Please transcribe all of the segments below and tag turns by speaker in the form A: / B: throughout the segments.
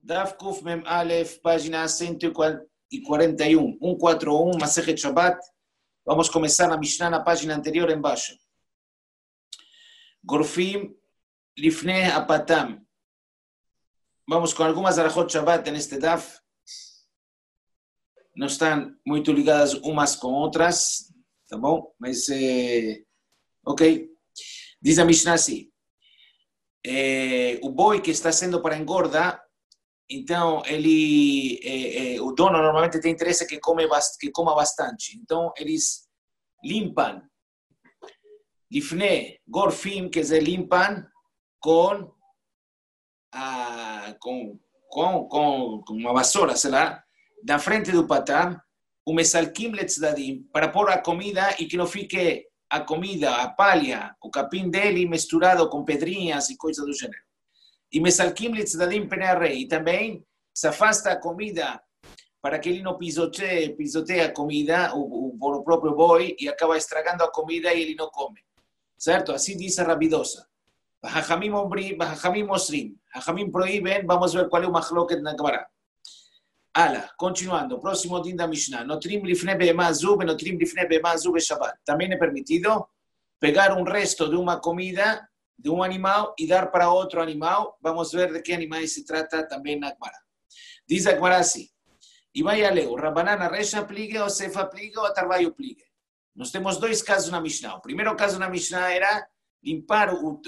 A: Daf Kuf Mem Aleph, página 141, 141, Masejet Shabbat. Vamos começar na Mishnah, na página anterior, embaixo. Gorfim Lifnei Apatam. Vamos com algumas Arachot Shabbat neste Daf. Não estão muito ligadas umas com outras, tá bom? Mas, ok. Diz a Mishnah assim. O boi que está sendo para engorda, então o dono normalmente tem interesse que coma bastante. Então eles limpam, lifne, gorfim, quer dizer, limpam com uma vassoura, sei lá, na frente do patam, o mesalkim letzdadim, para pôr a comida e que não fique a comida, a palha, o capim dele misturado com pedrinhas e coisas do gênero. E mesalkim letzdadim penei rei. E também se afasta a comida para que ele não pisoteie a comida, o próprio boi, e acaba estragando a comida e ele não come. Certo? Assim diz a Rabidosa. Hachamim mosrim. Hachamim proíben, vamos ver qual é o machloket na Gemara. Continuando, próximo din da Mishnah. Notrim lifnei be'emah zu, notrim lifnei be'emah zu be'Shabbat. Também é permitido pegar um resto de uma comida de um animal e dar para outro animal. Vamos ver de que animais se trata também na Gemara. Diz a Gemara assim. E vai a ler, o Rabanan Resha pligue, o Sefa pligue, o Atarvaio pligue. Nós temos dois casos na Mishnah. O primeiro caso na Mishnah era limpar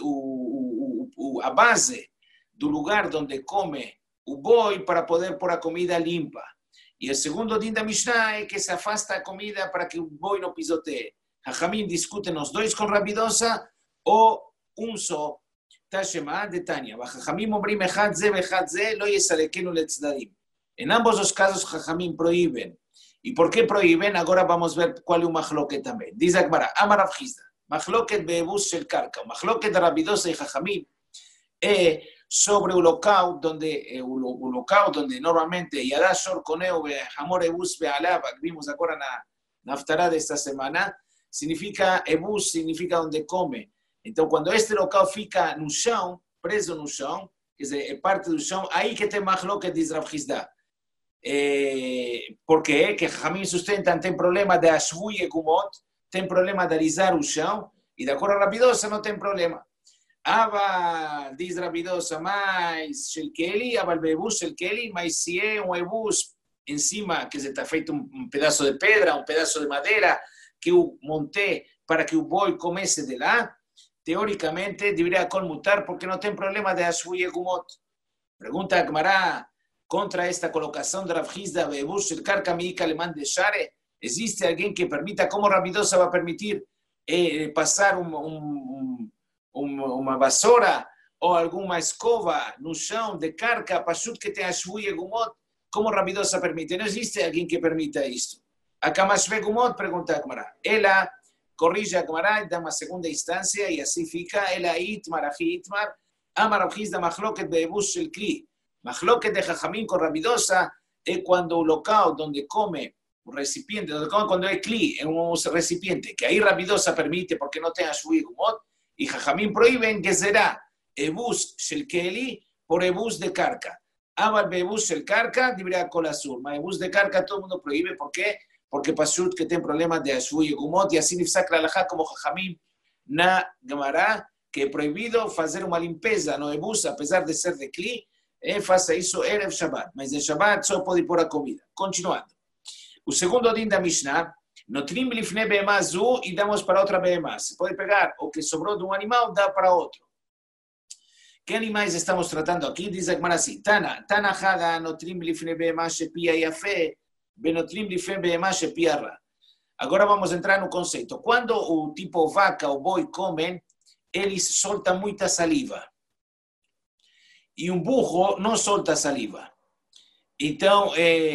A: a base do lugar onde come o boi para poder pôr a comida limpa. E o segundo din da Mishnah é que se afasta a comida para que o boi não pisoteie. Hachamim discutem os dois com Rabidosa ou um só. Tashema de Tanya. Hachamim omrim echad ze vechad ze lo yesalekenu letzdadim. Em ambos os casos, Hachamim proíben. E por que proíben? Agora vamos ver qual é o machloket também. Diz a Gemara, Amar Rav Chisda, machloket be'ebus shel karka. O machloket de Rabidosa e Hachamim é sobre o local onde normalmente Yadá Shor Koneu Hamor Ebus Be'alava, que vimos agora na Haftará desta semana, significa Ebus, significa onde come. Então, quando este local fica no chão, preso no chão, quer dizer, é parte do chão, aí que tem machloket, diz Rav Chisda. Por quê? Que Hamim sustentam, tem problema de Ashvu e Gumot, tem problema de alisar o chão, e de acordo a Rabidosa não tem problema. Diz Rabidosa, mas Shelkeli, Abal Bebus Shelkeli, mas se é um ebus em cima, quer dizer, está feito um pedaço de pedra, um pedaço de madeira, que eu montei para que o boi comece de lá, teoricamente deveria conmutar, porque não tem problema de Ashvu e Gumot. Pergunta a Gemara, contra esta colocação de Rav Chisda, Bebus Shel Karka Miika Leman de Share, existe alguém que permita, como Rabidosa vai permitir passar uma vassoura ou alguma escova no chão de carca, pachut que tem Ashvu e Gumot, como Rabidosa permite? Não existe alguém que permita isto. A Kamashve Gumot pergunta a Gemara. Ela corrige a Gemara e dá uma segunda instância e assim fica. Ela Itmar, Achi Itmar, Amar Rav Chisda Machloket Be'ebus Shel Kli. Machloket de Jajamim con Rabidosa é quando o local onde come o recipiente, onde come quando é Kli, é um recipiente, que aí Rabidosa permite porque não tem Ashvu e Gumot, y Jajamim prohíben que será ebus shel keli por ebus de carca. Abal bebus shel carca, debería colasur. Ma ebus de carca todo el mundo prohíbe. ¿Por qué? Porque pasut que tiene problemas de Ashvu y Gumot, y así nifsak la halajá como Jajamim na Gemara, que é proibido fazer uma limpeza no ebus, apesar de ser de kli, faça isso erev Shabbat. Mas de Shabbat só pode pôr a comida. Continuando. O segundo din da Mishnah, Notrim lifnei be'emah zu e damos para outra be'emah. Se pode pegar o que sobrou de um animal, dá para outro. Que animais estamos tratando aqui? Diz a Gemara assim, Tana Haga notrim lifnei be'emah shepia yafeh, benotrim lifnei be'emah shepia ra. Agora vamos entrar no conceito. Quando o tipo vaca ou boi comem, eles soltam muita saliva. E um burro não solta saliva. Então,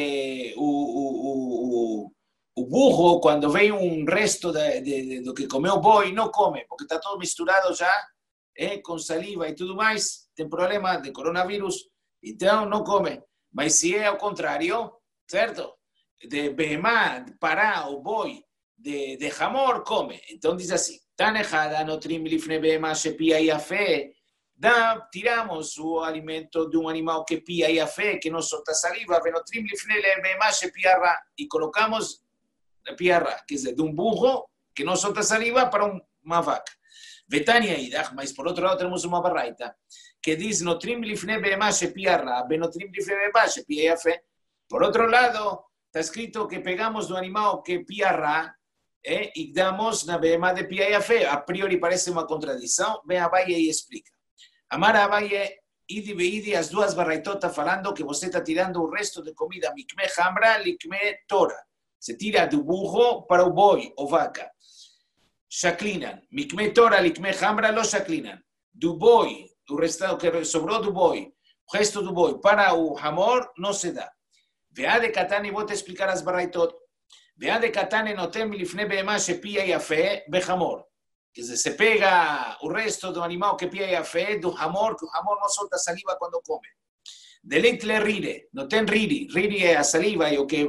A: o burro, quando vem um resto do que comeu o boi, não come, porque está todo misturado já com saliva e tudo mais, tem problema de coronavírus, então não come. Mas se é ao contrário, certo? De behemá, de pará, o boi, de jamor, come. Então diz assim, Tanejada, notrim lifne behemá shepia yafeh, tiramos o alimento de um animal que pia e a fé, que não solta saliva, venotrim lifnei behemá shepia ra, e colocamos pia ra, quer dizer, de um burro que não solta saliva para uma vaca. Vetania idach, mas por outro lado temos uma baraita que diz notrim lifnei behemá shepia ra, venotrim lifnei behemá shepia e a fé. Por outro lado, está escrito que pegamos do animal que pia ra, e damos na behemá de pia e a fé. A priori parece uma contradição, vem Abaye e explica. Amar Abaye, idi beidi, as duas barraitotas falando que você está tirando o resto de comida, mikme hambra, likme tora. Se tira do burro para o boi, ou vaca. Shaklinan. Mikme tora, likme hambra, lo shaklinan. Do boi, o resto que sobrou do boi, o resto do boi para o hamor, não se dá. Veade katane, vou te explicar as barraitot. Veade katane notem lifne behemá shepia e a fé, behamor. Quer dizer, se pega o resto do animal que pia e a fé, do hamor, que o hamor não solta saliva quando come. Deleite rire, não tem riri. Riri é a saliva e o que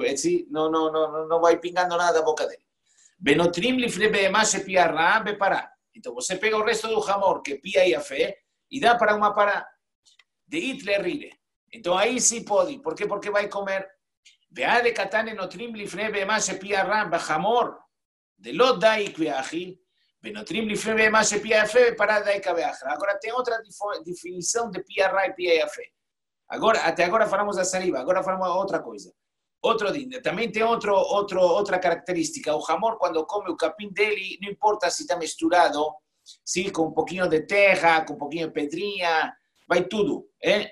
A: não vai pingando nada da boca dele. Benotrim lifne behemá shepia ra, bepará. Então você pega o resto do hamor que pia e a fé e dá para uma pará. Deit rire. Então aí sim pode. Por quê? Porque vai comer. Veade katane notrim lifne behemá shepia ra, behamor. De lo dai kveachil. Benotrim lifne behemá shepia e a fé, para dai kveachil. Agora tem outra definição de pia ra e pia e a fé. Agora, até agora falamos da saliva, agora falamos outra coisa. Outro dia, também tem outra característica. O hamor, quando come o capim dele, não importa se está misturado, sim, com um pouquinho de terra, com um pouquinho de pedrinha, vai tudo,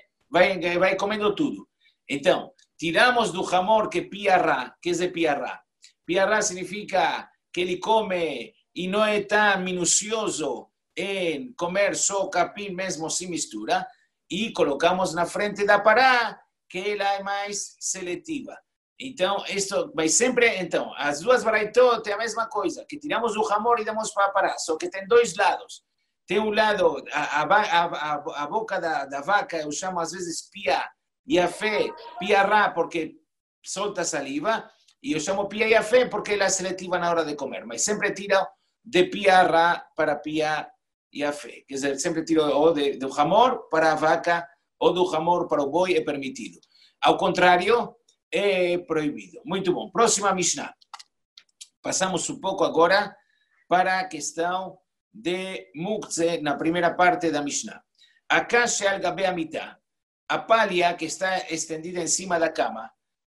A: vai comendo tudo. Então, tiramos do hamor que pia ra, que é pia ra. Pia ra significa que ele come e não é tão minucioso em comer só capim mesmo sem mistura, e colocamos na frente da pará, que ela é mais seletiva. Então, isso vai sempre. Então, as duas baraitot é a mesma coisa, que tiramos o hamor e damos para a pará, só que tem dois lados. Tem um lado, a boca da vaca, eu chamo às vezes pia e a fé, pia ra, porque solta saliva, e eu chamo pia e a fé porque ela é seletiva na hora de comer, mas sempre tira de pia ra para pia e a fé. Quer dizer, sempre tiro ou do hamor para a vaca ou do hamor para o boi, é permitido. Ao contrário, é proibido. Muito bom. Próxima Mishnah. Passamos um pouco agora para a questão de muktzeh na primeira parte da Mishnah. A kasha al gabe amitá, a palha que está estendida em cima da cama.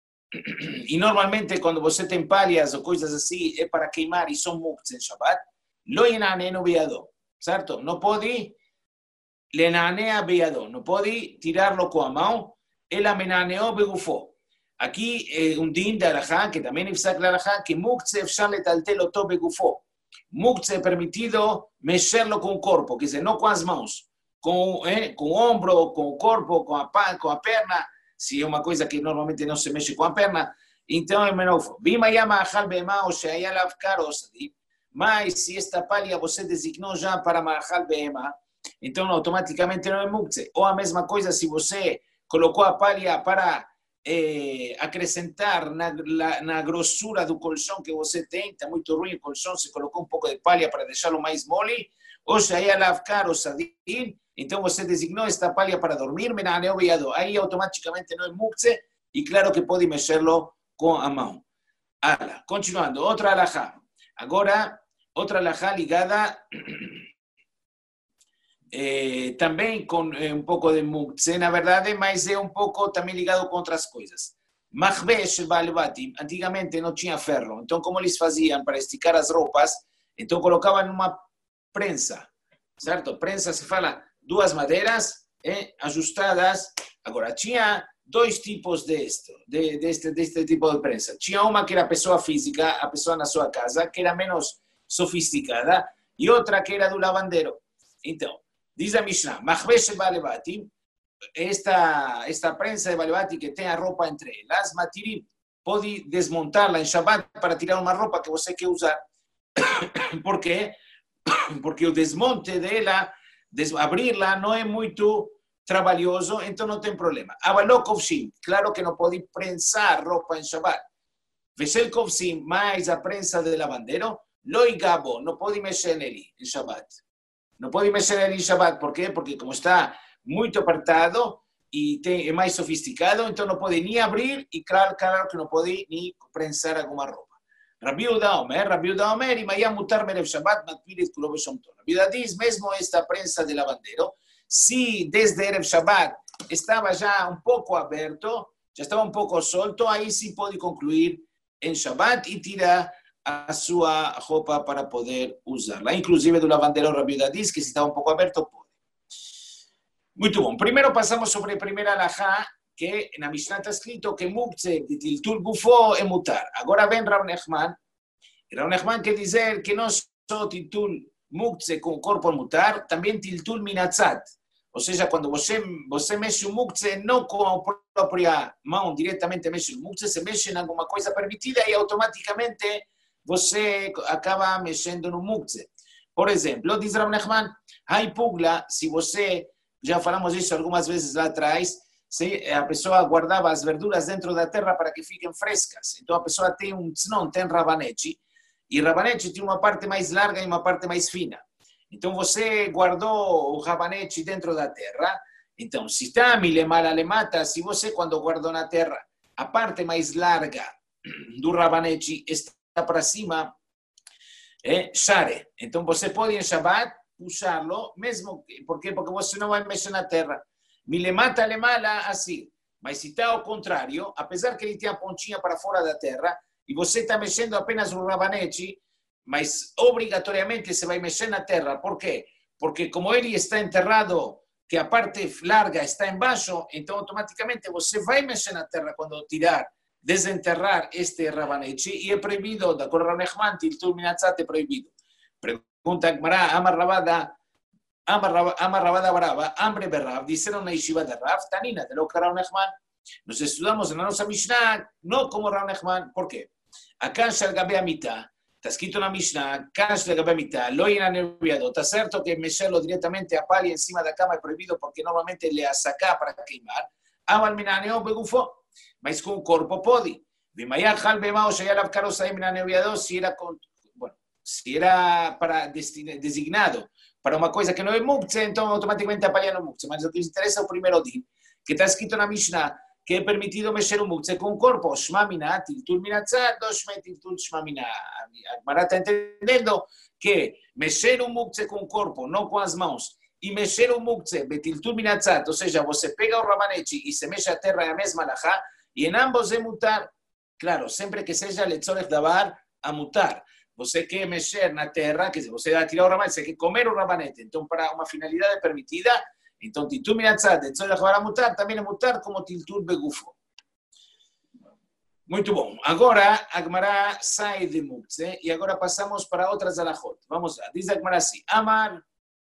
A: E normalmente quando você tem palhas ou coisas assim, é para queimar e são muktzeh em Shabbat. Lo yenanenu beyado. Certo? Não pode lenanea beyado, não pode tirá-lo com a mão, ela menaneou begufó. Aqui é um din de alajá, que também ifsak la alajá, que muktzeh efshar letaltel oto begufó. Muktzeh é permitido mexer-lo com o corpo, quer dizer, não com as mãos, com o ombro, com o corpo, com a perna, se é uma coisa que normalmente não se mexe com a perna, então é menor. Vima yama achal beema ou sheaya lavkar osadi. Mas se esta palha você designou já para Mahal Behema, então automaticamente não é muktzeh. Ou a mesma coisa se você colocou a palha para acrescentar na grossura do colchão que você tem, está muito ruim o colchão, você colocou um pouco de palha para deixá-lo mais mole, ou shaya lavkar ou sadim, então você designou esta palha para dormir, menaneu beyado, aí automaticamente não é muktzeh, e claro que pode mexer-lo com a mão. Continuando, outra alajá. Agora, outra alajá ligada também com um pouco de muktzeh, na verdade, mas é um pouco também ligado com outras coisas. Machbesh balbatim, antigamente não tinha ferro, então como eles faziam para esticar as roupas, então colocavam uma prensa, certo? Prensa se fala duas madeiras ajustadas. Agora, tinha dois tipos deste tipo de prensa. Tinha uma que era a pessoa física, a pessoa na sua casa, que era menos sofisticada, e outra que era do lavandeiro. Então, diz a Mishnah, Machbesh balbatim, esta prensa de balbati que tem a roupa entre elas, matirim, pode desmontá-la em Shabbat para tirar uma roupa que você quer usar. Por quê? Porque o desmonte dela, abrir-la, não é muito trabalhoso, então não tem problema. Avalokovshim, claro que não pode prensar roupa em Shabbat. Vesel kovshim, mais a prensa de lavandeiro, loigabo, não pode mexer nele em Shabbat. Não pode mexer ele em Shabbat. Por quê? Porque como está muito apertado e é mais sofisticado, então não pode nem abrir e claro que não pode nem prensar alguma roupa. Rabi Yehuda Omer, e Maya mutar merev Shabbat, matpirit kulo b'shom tov. Rabi Yehuda diz, mesmo esta prensa de lavandero, se desde Erev Shabbat estava já um pouco aberto, já estava um pouco solto, aí sim pode concluir em Shabbat e tirar a sua roupa para poder usá-la. Inclusive do lavandero, Rabi Yehuda diz que se está um pouco aberto, pode. Muito bom. Primeiro passamos sobre a primeira alahá, que na Mishnah está escrito que muktzeh de tiltul gufo é mutar. Agora vem Rav Nechman. Rav Nechman quer dizer que não só tiltul muktzeh com o corpo mutar, também tiltul minatzat. Ou seja, quando você mexe o muktzeh não com a própria mão, diretamente mexe o muktzeh, você mexe em alguma coisa permitida e automaticamente você acaba mexendo no muktzeh. Por exemplo, diz Rav Nechman, Haipugla, se você, já falamos isso algumas vezes lá atrás, a pessoa guardava as verduras dentro da terra para que fiquem frescas. Então a pessoa tem tznon, tem rabanete, e rabanete tem uma parte mais larga e uma parte mais fina. Então você guardou o rabanete dentro da terra, então se está milemala lemata, se você quando guardou na terra, a parte mais larga do rabanete está para cima, share. Então você pode em Shabbat puxá-lo, mesmo porque você não vai mexer na terra. Milemata lemala assim. Mas se está ao contrário, apesar que ele tem a pontinha para fora da terra, e você está mexendo apenas no rabanete, mas obrigatoriamente você vai mexer na terra. Por quê? Porque como ele está enterrado, que a parte larga está embaixo, então automaticamente você vai mexer na terra quando tirar, desenterrar este rabanete, e é proibido, da Rav Nechman, tiltul minatzat é proibido. Pergunta Gmará, Amar Rabada Brava, Ambre Berrav, disseram na Yeshiva de Rav, Tanina, de lo que Rav Nechman. Nos estudamos na nossa Mishnah, não como Rav Nechman. Por quê? Acá Shel Gabe Amitá, está escrito na Mishnah, Acá Shel Gabe Amitá, lo inaneviado. Está certo que mexerlo diretamente a palha encima da cama é proibido porque normalmente ele a saca para queimar. Amal minaneo begufo, mas com o corpo pode. Vimayah hal bemao sheyalav karos aí minaneviado, se era para designado para uma coisa que não é muktzeh, então automaticamente a palha não é muktzeh. Mas o que interessa é o primeiro din, que está escrito na Mishnah, que é permitido mexer o muktzeh com o corpo. Shma minah, tiltul minatzat, shme tiltul shma minah. A Gemara está entendendo que mexer o muktzeh com o corpo, não com as mãos, e mexer o muktzeh, betiltul minatzat, ou seja, você pega o rabanete e se mexe a terra, é a mesma alahá, e em ambos é mutar. Claro, sempre que seja letzorech davar, a mutar. Você quer mexer na terra, quer dizer, você vai tirar o rabanete, você quer comer o rabanete, então para uma finalidade permitida, então tiltul minatzat, letzorech davar a mutar, também é mutar como tiltul begufo. Muito bom. Agora a Gemara sai de muktzeh e agora passamos para outras alahot. Vamos lá. Diz a Gemara assim, Amar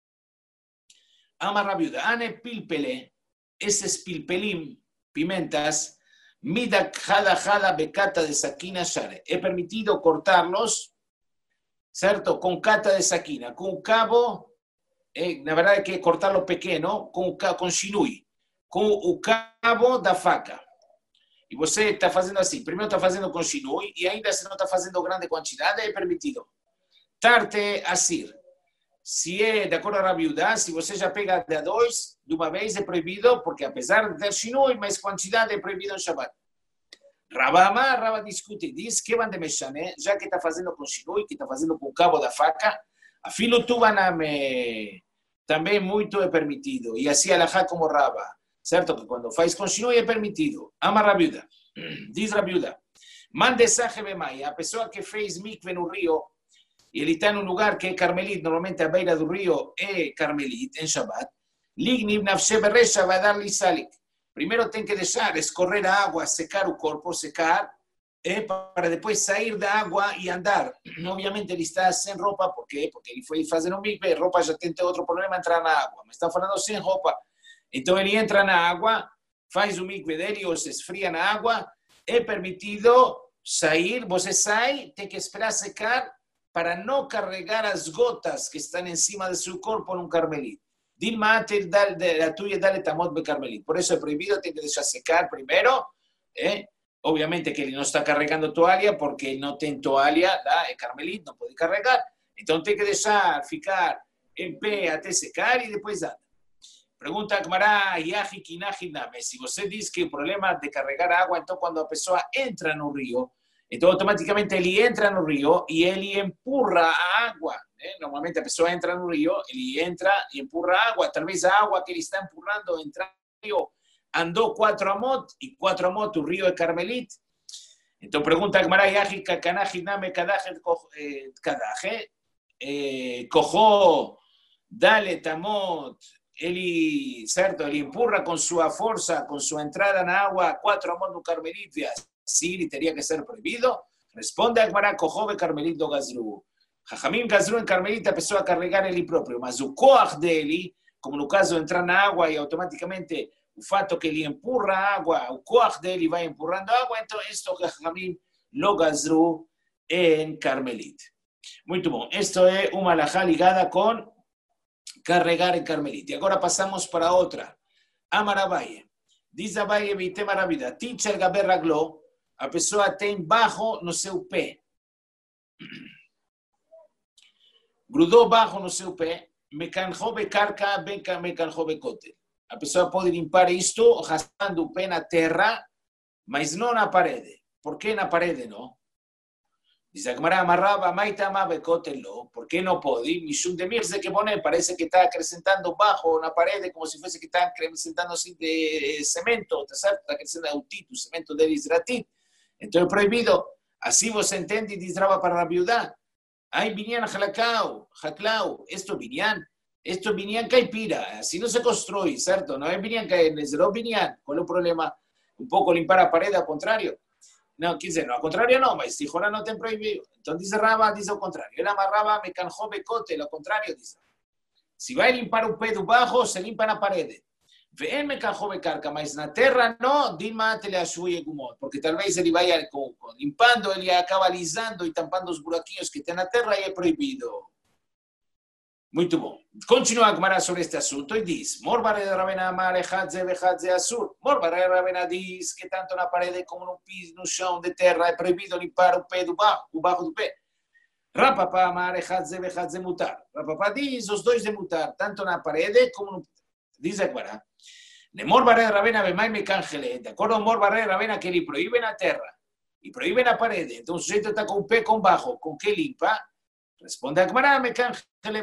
A: Rabi Yehuda, ane pilpele, esses pilpelim, pimentas, midak jada becata de saquina share. É permitido cortarlos, certo? Com cata de saquina, com o cabo, na verdade é que cortarlo pequeno, com shinui, com o cabo da faca. E você está fazendo assim, primeiro está fazendo com shinui, e ainda se não está fazendo grande quantidade, é permitido. Tarte asir. Se é de acordo a Rabi Yehuda, se você já pega de a dois, de uma vez é proibido, porque apesar de ter shinui, mais quantidade é proibido em Shabbat. Raba discute, diz que van de mexané, já que está fazendo com shinui, que está fazendo com o cabo da faca, a filo tubaname também muito é permitido. E assim alahá como Raba, certo? Que quando faz com shinui é permitido. Ama Rabi Yehuda, diz Rabi Yehuda, mande saje bemai, a pessoa que fez mikve no rio, e ele está num lugar que é Carmelit, normalmente a beira do rio é Carmelit, em Shabbat, ligniv nafshe beresha vai dar lisalik. Primeiro tem que deixar escorrer a água, secar o corpo, secar, para depois sair da água e andar. Obviamente ele está sem roupa, por quê? Porque ele foi fazer um mikve, roupa já tem outro problema, entrar na água, mas está falando sem roupa. Então ele entra na água, faz o mikve dele, ou se esfria na água, é permitido sair, você sai, tem que esperar secar, para não carregar as gotas que estão em cima do seu corpo num carmelite. Dilma da tuya dale tamot be carmelite. Por isso é proibido, tem que deixar secar primeiro. Obviamente que ele não está carregando toalha, porque não tem toalha, é carmelite, não pode carregar. Então tem que deixar ficar el pé hasta secar y después anda. Pregunta Gmará, Yaji Kinaji Name. Si usted dice que el problema de cargar agua, entonces cuando la persona entra en un río, entonces automáticamente él entra en un río y él empurra agua. Normalmente la persona entra en un río, él entra y empurra agua. Tal vez la agua que él está empurrando entra en el río andó 4 amot y 4 amot un río de Carmelit. Entonces pregunta Gmará, Yaji Kanaji Name Kadaje, Cojó, Dale Tamot. Él, ¿cierto? Él empurra con su fuerza, con su entrada en agua, 4 amot no Carmelit, sí, tendría que ser prohibido. Responde a Gmará, Cojove Carmelito Gazru. Jajamim Gazru en Carmelita empezó a cargar el propio, mas el coaj de él, como en el caso de entrar en agua y automáticamente el fato que él empurra agua, el coaj de él va empurrando agua, entonces esto Jajamim lo Gazru en Carmelit. Muy bien, esto es una halajá ligada con carregar en Carmelit. Y ahora pasamos para otra. Amar Abaye. Diz Abaye, vite maravilla. Teacher Gaber Raglo, a pessoa tem bajo no seu pé. Grudou bajo no seu pé, me canjou de carca, me canjou de cote. A pessoa pode limpar isto raspando o pé na terra, mas não na parede. Por que na parede não? Dice Agmará, amarraba, maita amabe cótelo. ¿Por qué no pode? Mishum de mirse que pone, parece que está acrecentando bajo una pared, como si fuese que está acrecentando así de cemento, está acrecentando autito, cemento de Isratit. Entonces prohibido. Así vos entendí, disraba para la viuda. Ay, vinían jalacao, jaclao, esto vinían caipira, así no se construye, ¿cierto? No es vinían caipira, vinían, ¿cuál es el problema? Un poco limpar la pared, al contrario. No, dice, no, al contrario no, mas si Jorá no te prohibido. Entonces dice Raba, dice al contrario. Él amarraba, me canjó becote, lo contrario dice. Si va a limpar un pedo bajo, se limpa la pared. Él me canjó becarca, mas na terra no, Dilma te le asuye gumot, porque tal vez él vaya limpando, él ya acaba alisando y tampando los buraquillos que está en la terra y es prohibido. Muy bom. Continúa a Gmará sobre este asunto y dice, Morbare de Rabena Amar, Ejadze, Bejadze, Azur. Morbare de Rabena dice que tanto na parede como no piso, no chão de terra é proibido limpar o pé do bajo do pé. Rapapá Amar, Ejadze, Bejadze, Mutar. Rapapá diz os dois de mutar, tanto na parede como no... Diz a Gmará. De Morbare de Rabena Bemai me cangele. De acordo a Morbare de Rabena que ele proíbe na terra e proíbe na parede. Então o sujeito está com o pé com bajo, com que limpa? Responde a Gmará, me cangele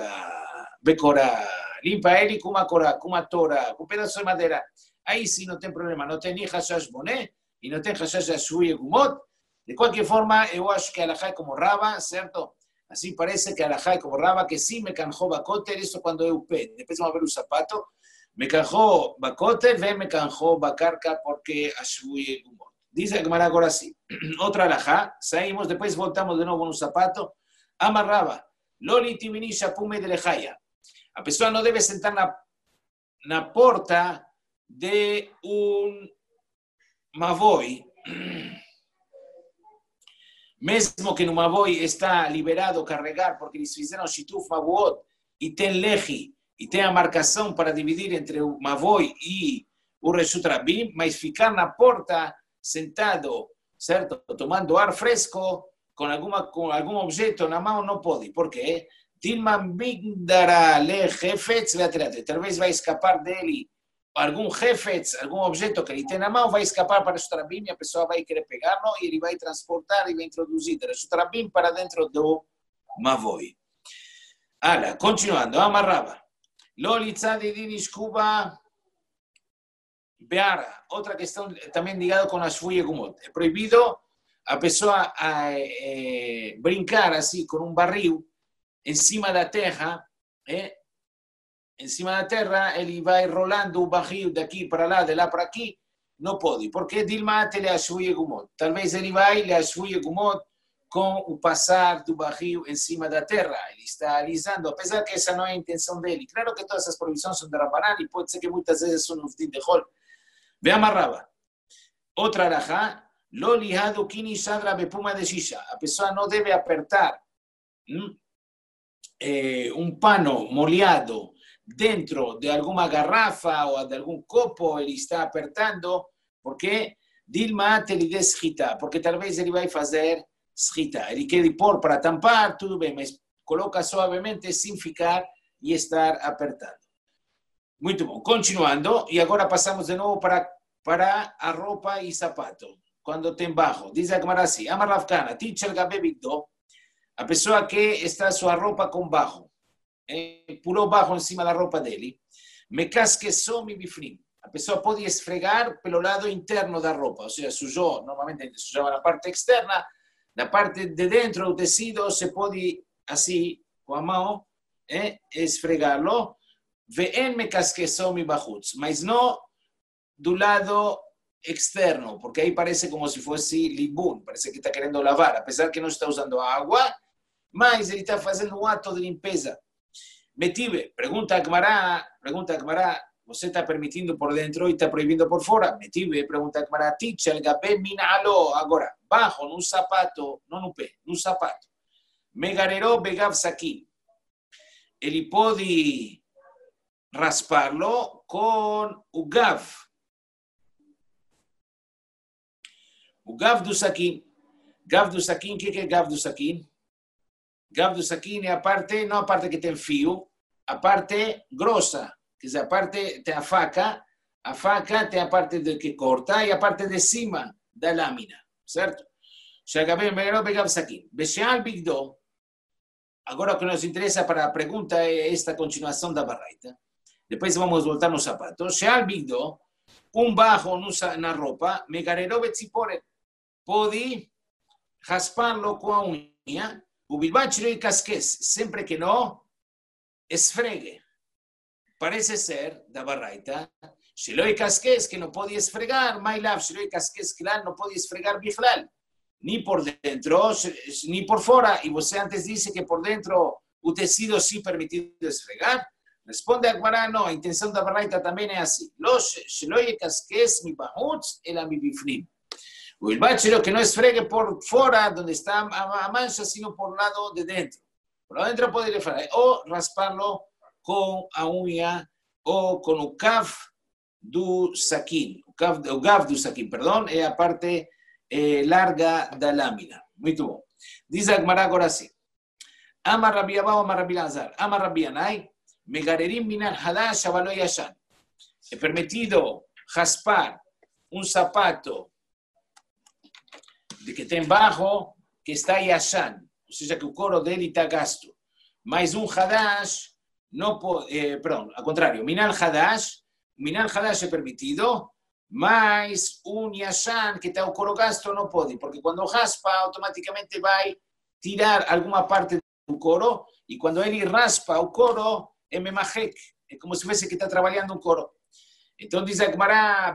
A: becora, limpa él y kuma tora, con pedazo de madera. Ahí sí no tem problema, no tem ni hashash boné y no tem hashash ashui gumot. De cualquier forma, yo acho que alajá como Raba, ¿cierto? Así parece que alajá como Raba, que sí me canjó bacote, esto cuando es upé. Después vamos a ver un zapato. Me canjó bacote, me canjó bacarca porque ashui gumot. Dice Gmará ahora sí. Otra alajá, salimos, después voltamos de nuevo con un zapato. Amarraba, Loli Timinisha Pume de Lejaya. La persona no debe sentar en la puerta de un mavoy, mesmo que en un mavoy está liberado carregar porque les hicieron shituf mavuot y ten leji y ten marcación para dividir entre un mavoy y un reshut rabim, mas ficar en la puerta sentado, ¿cierto? Tomando ar fresco, con algún objeto en la mano no puede. ¿Por qué? Dilma Migdara le jefetz, tal vez va a escapar de él algún jefetz, algún objeto que le tiene en la mano, va a escapar para su trabim y la persona va a querer pegarlo y él va a transportar y va a introducir de su trabim para dentro de Mavoy. Ahora, continuando, amarraba. Lolitza de Dinis Cuba Beara, otra cuestión también ligada con la Shvuye Gumot. Es prohibido a pessoa a brincar así con un barril encima de la terra, encima de la terra, él va rolando un barril de aquí para allá, de lá para aquí, no puede, porque Dilma te le ashuye gumot. Tal vez él va y le ashuye gumot con el pasar del barril encima de la terra, él está alisando, a pesar que esa no es la intención de él. Y claro que todas esas provisiones son de Rabanán y puede ser que muchas veces son un fin de hol. Ve amarraba. Otra alajá. Lo lijado kini shadra bepuma de shisha. La persona no debe apretar un pano moliado dentro de alguna garrafa o de algún copo, él está apertando, porque Dilma te li des schita, porque tal vez él va a hacer schita. Él quiere por para tampar, todo bien, mas coloca suavemente sin ficar y estar apertado. Muito bom. Continuando, e agora passamos de novo para a roupa e sapato. Quando tem baixo, diz a Gemara assim, Amar Rav Kana, Tichel Gabe Bigdo, a pessoa que está sua roupa com baixo, pulou baixo em cima da roupa dele, me casqueçou mi bifrim. A pessoa pode esfregar pelo lado interno da roupa, ou seja, sujou, normalmente sujava na parte externa, na parte de dentro do tecido, se pode, assim, com a mão, esfregá-lo, ve'en me casqueçou mi bachutz, mas não do lado externo, porque aí parece como se fosse libun, parece que está querendo lavar, apesar que não está usando água, mas ele está fazendo um ato de limpeza. Metive, pergunta a Gemara, você está permitindo por dentro e está proibindo por fora? Metive, pergunta a Gemara, ticha, el gabé minalo, agora, bajo, num sapato, não no pé, num sapato, megareró begav saquim, ele pode raspar-lo com o gav do saquim. Gav do saquim, o que é gav do saquim? Gav do saquim é a parte, não a parte que tem fio, a parte grossa, quer dizer, a parte tem a faca tem a parte que corta e a parte de cima da lâmina, certo? Agora o que nos interessa para a pergunta é esta continuação da baraita. Depois vamos voltar no sapato. Sheal bigdo, bajo na roupa, megareró betzipore, pode raspar-lo com a unha, o bilbachiro e casquez, sempre que não esfregue. Parece ser, da baraita, shelo e casquez, que não pode esfregar, mailav, shelo e casquez, que lá não pode esfregar bichlal, nem por dentro, nem por fora. E você antes disse que por dentro o tecido sim permitido esfregar. Responde a Gemara, no, a intenção da baraita também é assim. Shelo e casquez, mi bahutz, ela mi bifrim. O bilbachiro que não esfregue por fora, onde está a mancha, sino por lado de dentro. Por dentro pode levar, ou raspar-lo com a unha, ou com o cav do saquim. O gav do saquim, perdão, é a parte larga da lâmina. Muito bom. Diz a Gemara agora assim. Amar Rabi Abba, Amar Rabi Lazar, Amar Rabi Anai, megarerim minan hadash avalo yashan. É permitido raspar um sapato de que tem baixo, que está yashan, ou seja, que o couro dele está gasto. Mas um hadash, não pode, perdão, ao contrário, minal hadash é permitido, mas um yashan, que está o couro gasto, não pode, porque quando raspa, automaticamente vai tirar alguma parte do couro, e quando ele raspa o couro, é memajek, é como se fosse que está trabalhando um couro. Então diz a Gemara,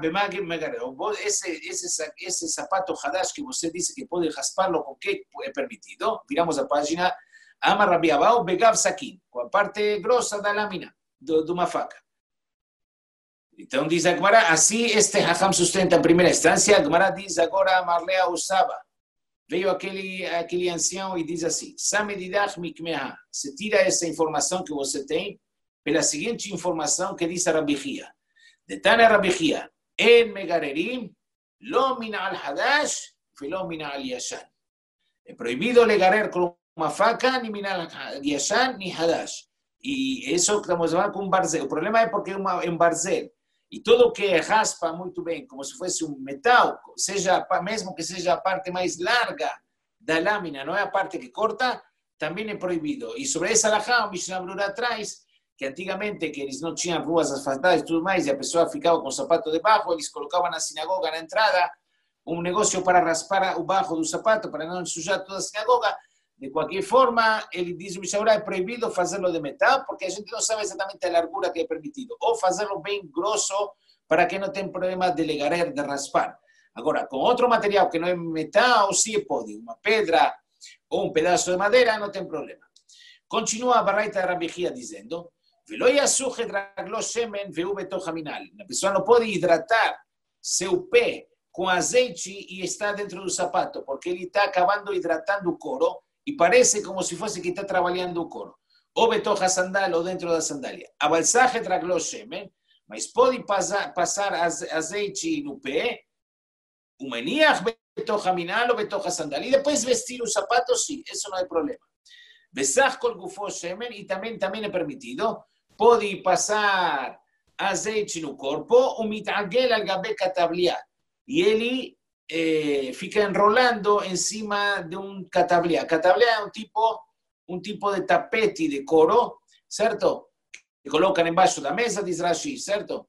A: esse sapato hadash que você disse que pode raspar-lo com que é permitido, viramos a página, Amar Rabi Abba, begav saquim, com a parte grossa da lâmina, de uma faca. Então diz a Gemara, assim este Hacham sustenta em primeira instância, a Gemara diz agora, Amarlea Usaba, veio aquele ancião e diz assim, Samedidach mikmeha, se tira essa informação que você tem, pela seguinte informação que diz a Rabi Chia. De Tana Rabi Chia, en megarerim, lo mina al hadash, lo mina al yashan. É proibido legarer com uma faca, ni mina al yashan, ni hadash. E isso estamos falando com um barzel. O problema é porque é um barzel. E tudo que raspa muito bem, como se fosse um metal, seja, mesmo que seja a parte mais larga da lâmina, não é a parte que corta, também é proibido. E sobre essa alahá, o Mishnah Brura atrás, que antigamente que eles não tinham ruas asfaltadas e tudo mais, e a pessoa ficava com o sapato debaixo, eles colocavam na sinagoga, na entrada, um negócio para raspar o baixo do sapato, para não sujar toda a sinagoga. De qualquer forma, ele diz, o Mishnah é proibido fazê-lo de metal, porque a gente não sabe exatamente a largura que é permitido, ou fazê-lo bem grosso, para que não tenha problema de legarer, de raspar. Agora, com outro material que não é metal, sim pode, uma pedra ou um pedaço de madeira, não tem problema. Continua a baraita de Rabi Chia dizendo, a pessoa não pode hidratar seu pé com azeite e está dentro do sapato, porque ele está acabando hidratando o couro e parece como se fosse que está trabalhando o couro. Ou betoja sandal ou dentro da sandália. A balsaje traglo shemen, mas pode passar azeite no pé, o meniach betoja minal ou betoja sandal, e depois vestir o sapato, sim, isso não é problema. Besach kol gufo shemen, e também é permitido. Pode passar azeite no corpo, o mitagel al gabe katablia. E ele fica enrolando em cima de um katablia. Katablia é um tipo de tapete de couro, certo? Que colocam embaixo da mesa, diz Rashi, certo?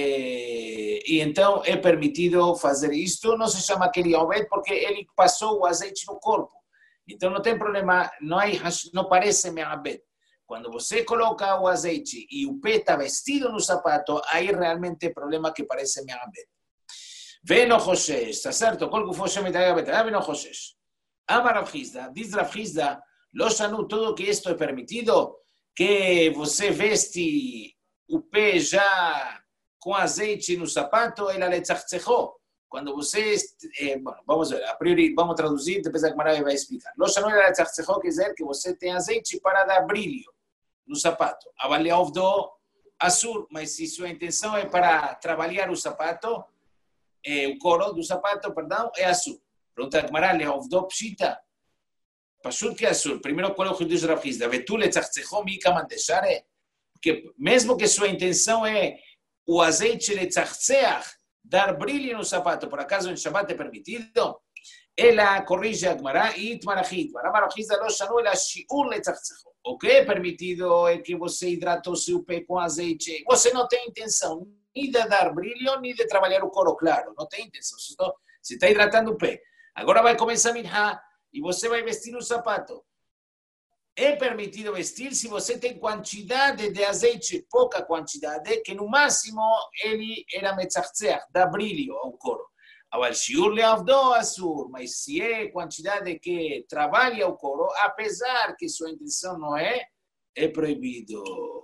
A: E então é permitido fazer isto. Não se chama aquele obed porque ele passou o azeite no corpo. Então não tem problema, não parece me'abed. Quando você coloca o azeite e o pé está vestido no sapato, aí realmente é problema que parece me'abed. Veno José, está certo? Qual que fosse me'abed? Veno José. Ama Rav Hizda, diz Rav Hizda, lo shanu, tudo que isto é permitido, que você veste o pé já com azeite no sapato, ela le tzachtzechó. Quando você, bueno, vamos ver, a priori vamos traduzir, depois a Gemara vai explicar. Lo shanu ela le tzachtzechó quer dizer que você tem azeite para dar brilho no sapato. Avaliar do azul, mas se sua intenção é para trabalhar o sapato, o couro do sapato, perdão, é azul. Pergunta a Gemara, leovdo pshita. Pashut que é azul. Primeiro, qual é o que diz Rav Hizda? Vetu le tzachtzechó mi kamandeshare. Porque mesmo que sua intenção é o azeite le tzachtzech, dar brilho no sapato, por acaso em Shabbat é permitido? Ela corrige a Gemara e Itmarachit. Rav Hizda lo shanu ela shiur le tzachtzechó. O que é permitido é que você hidratou seu pé com azeite. Você não tem intenção nem de dar brilho, nem de trabalhar o couro claro. Não tem intenção. Você está hidratando o pé. Agora vai começar a minhá e você vai vestir um sapato. É permitido vestir se você tem quantidade de azeite, pouca quantidade, que no máximo ele era metzachtzech, dá brilho ao couro. Agora, shiur leavdo asur, mas se é quantidade que trabalha o couro, apesar que sua intenção não é proibido.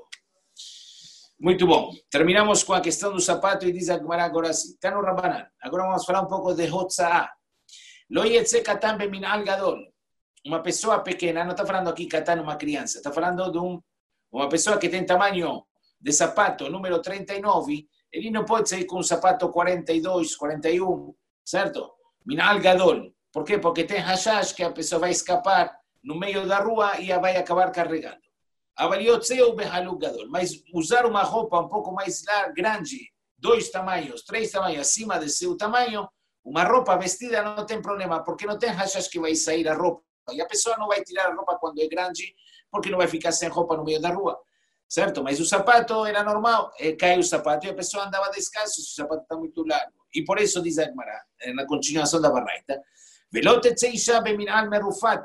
A: Muito bom. Terminamos com a questão do sapato e diz a Gemara agora assim. Está no Rabanan. Agora vamos falar um pouco de Hotza'ah. Lo yetze katan beminal gadol. Uma pessoa pequena, não está falando aqui katan uma criança, está falando de uma pessoa que tem tamanho de sapato número 39, ele não pode sair com um sapato 42, 41, certo? Minal gadol. Por quê? Porque tem hashash que a pessoa vai escapar no meio da rua e a vai acabar carregando. Avalioteu behaluk gadol. Mas usar uma roupa um pouco mais grande, 2 tamanhos, 3 tamanhos acima de seu tamanho, uma roupa vestida não tem problema, porque não tem hashash que vai sair a roupa. E a pessoa não vai tirar a roupa quando é grande, porque não vai ficar sem roupa no meio da rua. Certo? Mas o sapato era normal, cai o sapato e a pessoa andava descalço se o sapato está muito largo. E por isso diz a Gemara, na continuação da Baraita, Velote tzeisha beminal merufat.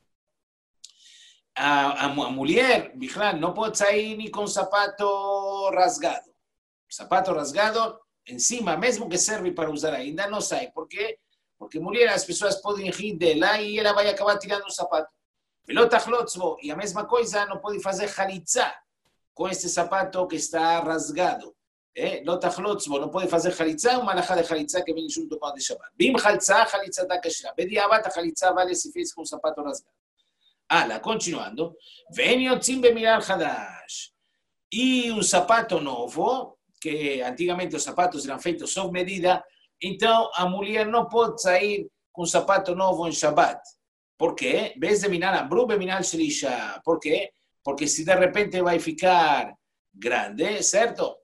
A: A mulher, Bichlal, não pode sair nem com sapato rasgado. Sapato rasgado, em cima, mesmo que serve para usar ainda, não sai. Por quê? Porque mulher, as pessoas podem rir dela e ela vai acabar tirando o sapato. Velotachlotzbo, e a mesma coisa, não pode fazer chalitza com este sapato que está rasgado. Lotachlotzbo, não pode fazer chalitza, uma alahá de chalitza que vem junto com a de Shabbat. Bim chalitza, chalitza da kashrá. Bediabat, a chalitza vale se fez com o sapato rasgado. Ala, continuando. Ven yotzim bemirar hadash. E um sapato novo, que antigamente os sapatos eram feitos sob medida, então a mulher não pode sair com um sapato novo em Shabbat. Por quê? Em vez de minar ambru, minar shlisha. Por quê? Porque se de repente vai ficar grande, certo?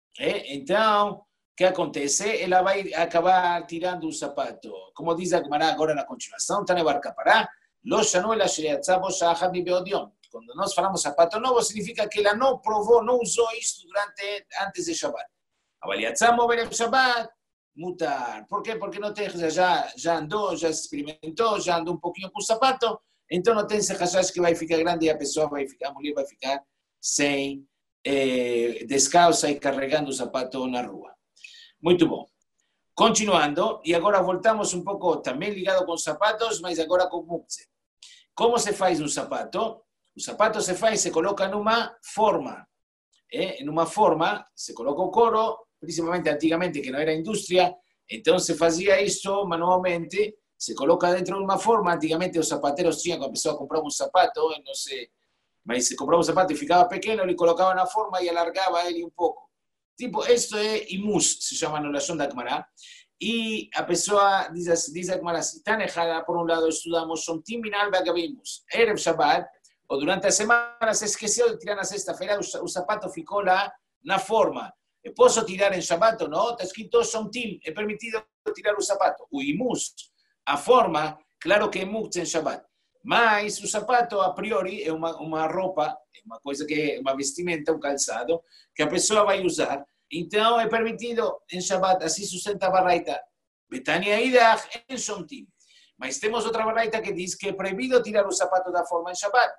A: Então, o que acontece? Ela vai acabar tirando o sapato. Como diz a Gemara agora na continuação, está na barca para lo shanu ela shriatza bo shahad mi beodion. Quando nós falamos sapato novo, significa que ela não provou, não usou isto antes de Shabbat. Avaliatza mover o Shabbat, mutar. Por quê? Porque não tem, já andou, já experimentou, já andou um pouquinho com o sapato, então não tem esse hashash que vai ficar grande e a mulher vai ficar sem descalça e carregando o sapato na rua. Muito bom. Continuando, e agora voltamos um pouco, também ligado com sapatos, mas agora com muktzeh. Como se faz um sapato? O sapato se coloca numa forma. Numa forma, se coloca o couro, principalmente antigamente, que não era indústria, então se fazia isso manualmente, se coloca dentro de uma forma. Antigamente os sapateros tinham, quando a pessoa comprava um sapato, não sei, mas se comprava um sapato e ficava pequeno, ele colocava na forma e alargava ele um pouco. Tipo, isto é imus, se chama na Lashon da Gemara. E a pessoa diz a Gemara assim, tan errada, por um lado estudamos, Somtim Minal Begabimus, Erev Shabbat, ou durante a semana se esqueceu de tirar na sexta-feira, o sapato ficou lá na forma. Eu posso tirar em Shabbat ou não? Está escrito Shomtim, é permitido tirar o sapato. O imus, a forma, claro que é muktzeh em Shabbat. Mas o sapato, a priori, é uma roupa, é uma coisa que é uma vestimenta, um calçado, que a pessoa vai usar. Então é permitido em Shabbat, assim sustenta a Baraita. Betania Idach em Shomtim. Mas temos outra Baraita que diz que é proibido tirar o sapato da forma em Shabbat.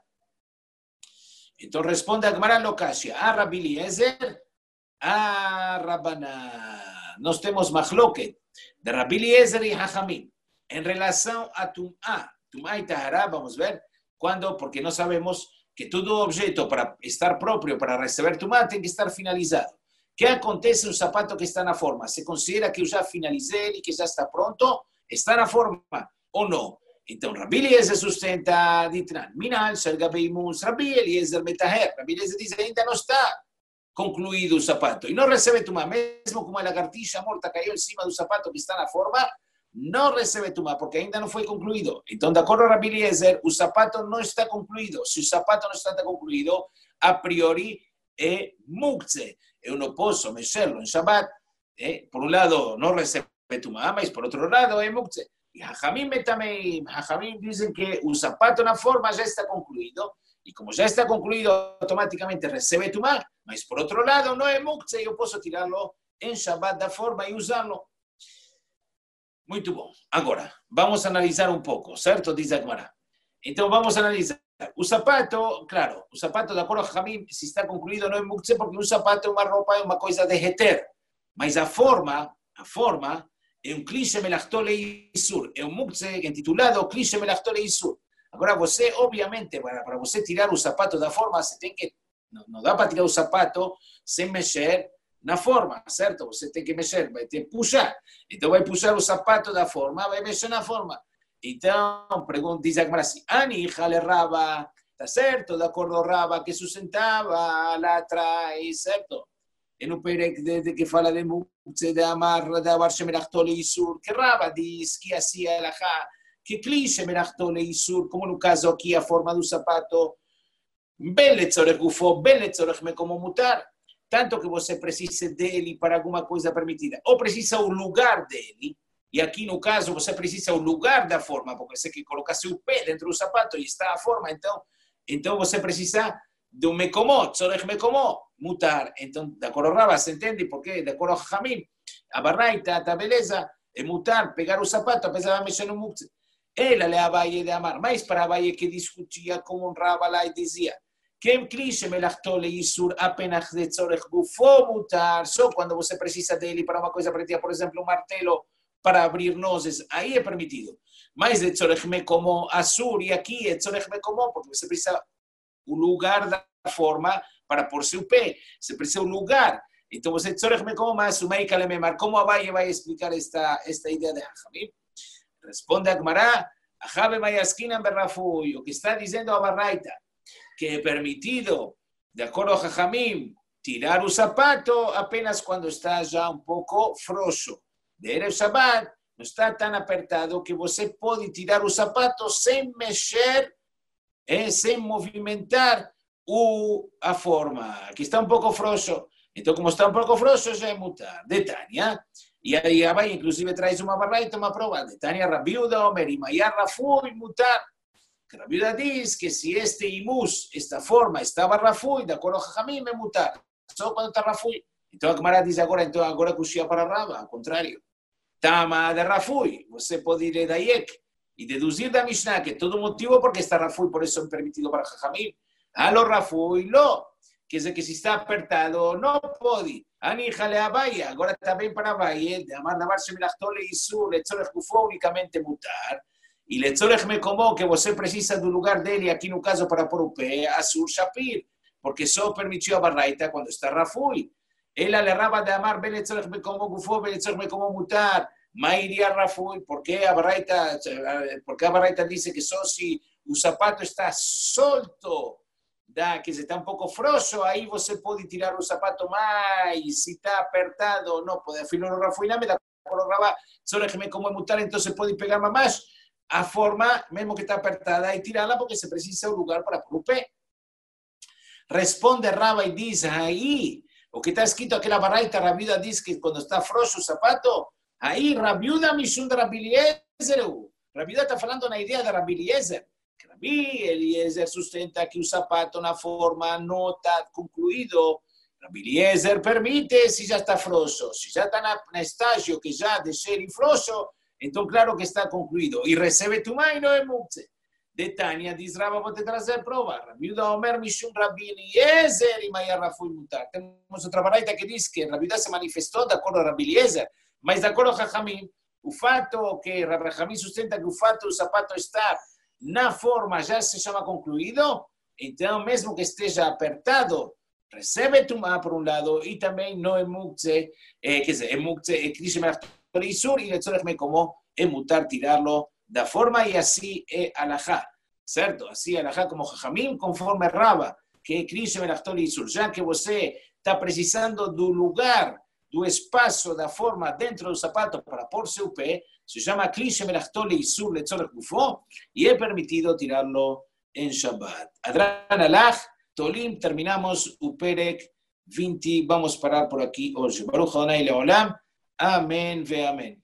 A: Então responde a Gemara Lokashia, a Rabbi Eliezer, a Rabaná. Nós temos Machloket de Rabbi Eliezer e Hachamim em relação a Tum'ah. Tum'ah e Tahará, vamos ver, quando, porque nós sabemos que todo objeto para estar próprio, para receber Tum'ah, tem que estar finalizado. O que acontece no sapato que está na forma? Se considera que eu já finalizei e que já está pronto, está na forma ou não? Então, Rabbi Eliezer sustenta, Ditran, Minal, Shergabeimus, Rabbi Eliezer Metaher. Rabbi Eliezer diz, ainda não está concluído o sapato. E não recebe Tumá, mesmo como a lagartixa morta caiu em cima do sapato que está na forma, não recebe Tumá, porque ainda não foi concluído. Então, de acordo com Rabbi Eliezer, o sapato não está concluído. Se o sapato não está concluído, a priori é muktzeh. Eu não posso mexer-lo em Shabbat. Por um lado, não recebe Tumá, mas por outro lado, é muktzeh. E Hachamim também, Hachamim dizem que o sapato na forma já está concluído, e como já está concluído, automaticamente recebe Tumá, mas por outro lado não é muktzeh, eu posso tirá-lo em Shabbat da forma e usá-lo. Muito bom. Agora, vamos analisar um pouco, certo? Diz a Gemara. Então vamos analisar. O sapato, claro, o sapato, de acordo com Hachamim, se está concluído não é muktzeh, porque um sapato é uma roupa, é uma coisa de heter, mas a forma é um clichê melachtolle isur, é um muktzeh intitulado clichê melachtolle isur. Agora você, obviamente, para você tirar o sapato da forma, você tem que, não dá para tirar o sapato sem mexer na forma, certo? Você tem que mexer, vai ter que puxar. Então vai puxar o sapato da forma, vai mexer na forma. Então, diz a Gemara assim, Ani, Jale Raba, está certo, de acordo com Raba, que sustentava lá atrás, certo? No Perek de que fala de muktzeh, de amar, de abar shemelachtolle isur, que Raba diz que hacía el ajá, que clichê melachtolle isur, como no caso aqui a forma do sapato, ben letzorech gufo, ben letzorech mekomo mutar, tanto que você precisa dele para alguma coisa permitida, ou precisa o lugar dele, e aqui no caso você precisa o lugar da forma, porque você que colocar seu pé dentro do sapato e está a forma, então você precisa de um mekomó, tzorech mekomó, mutar. Então, de acordo com Raba, se entende por quê? De acordo com Hachamim, a Baraita, a beleza, é mutar, pegar o sapato, apesar de mexer no muktzeh. Ela le Abaye de amar, mas para Abaye que discutia com um Raba lá e dizia, que clichê melachtolle isur apenas de tzorech gufo mutar, só quando você precisa dele para uma coisa pretida, por exemplo, um martelo para abrir nozes, aí é permitido. Mas de tzorech mekomó asur, e aqui é tzorech mekomó, porque você precisa o lugar da forma para pôr seu pé, você precisa um lugar. Então você tzorech mekomó mas umei kalememar. Como Abaye vai explicar esta ideia de Hachamim? Responde a Gemara, Ahabe Mayaskinan Berrafui, o que está dizendo a Baraita, que é permitido, de acordo com Hachamim, tirar o sapato apenas quando está já um pouco frouxo. De Erev Shabbat, não está tão apertado que você pode tirar o sapato sem mexer, sem movimentar a forma, que está um pouco frouxo. Então, como está um pouco frouxo, já é mutar. De Tânia, e aí Abaye inclusive traz uma barraita, uma prova. De Tânia, Rabiuda, Omer, Imayar, Rafui, mutar. Que Rabiuda diz que se este imus, esta forma, estava Rafui, de acordo com Hachamim, é mutar. Só quando está Rafui. Então a Gemara diz agora coxia para Raba, ao contrário. Tama de Rafui, você pode ir da Yek e deduzir da Mishnah que todo motivo porque está Rafui, por isso é permitido para Hachamim. Alo Rafui, lo. Quer dizer que se está apertado, não pode. Ani Jale Abaye, agora também para Abaye, de amar lavar shemelachtolle isur, letzorech gufo unicamente mutar, e letzorech mekomó, que você precisa do lugar dele, aqui no caso para pôr o pé, asur shapir, porque só permitiu a Baraita quando está Rafui. Ela le Raba de amar ben letzorech mekomó gufo, ben letzorech mekomó mutar, mairia Rafui, porque a Baraita dice que só se o sapato está solto, quer dizer, está um pouco frouxo, aí você pode tirar o sapato mais, se está apertado, não pode. Afinal, o Rafuiname, da Raba, só que me como mutar, então você pode pegar mais. a forma, mesmo que está apertada, y tirarla porque se precisa un lugar para pôr o pé. Responde Raba y dice, ahí, o que está escrito aquella baraita, Rabiuda dice que cuando está frouxo o zapato, ahí Rabiuda mishum de Rabbi Eliezer. Rabiuda está hablando una idea de Rabbi Eliezer. Que Rabbi Eliezer sustenta que un zapato, una forma, no está concluido. Rabbi Eliezer permite si ya está frouxo. Si ya está en estágio que ya de ser frouxo, entonces claro que está concluido. Y recibe tu mano y no es muktzeh. De Tania, dice Rabba, vos te traes prueba. Rabiuda Omer Mishum Rabbi Eliezer y Maya Rafui Mutar. Tenemos otra baraita que dice que Rabiuda se manifestó de acuerdo a Rabbi Eliezer, mas de acuerdo a Jajamim, o fato que Rabbi Jajamim sustenta que o fato do sapato está na forma já se chama concluído, então mesmo que esteja apertado, recebe tumá por um lado e também não é muktzeh, quer dizer, é muktzeh, é krishim Isur y Letzorech me como es mutar tirarlo da forma y así es alajá, ¿cierto? Así alajá como Jajamim conforme Raba, que es Krishim Isur, ya que você está precisando do lugar, do espaço, da forma dentro do sapato para pôr seu pé, se llama Krishim Isur Letzorech Gufo y es permitido tirarlo en Shabbat. Adran alaj, Tolim, terminamos Uperek 20, vamos a parar por aquí hoy. Baruch Adonai Leolam. Amén ve amén.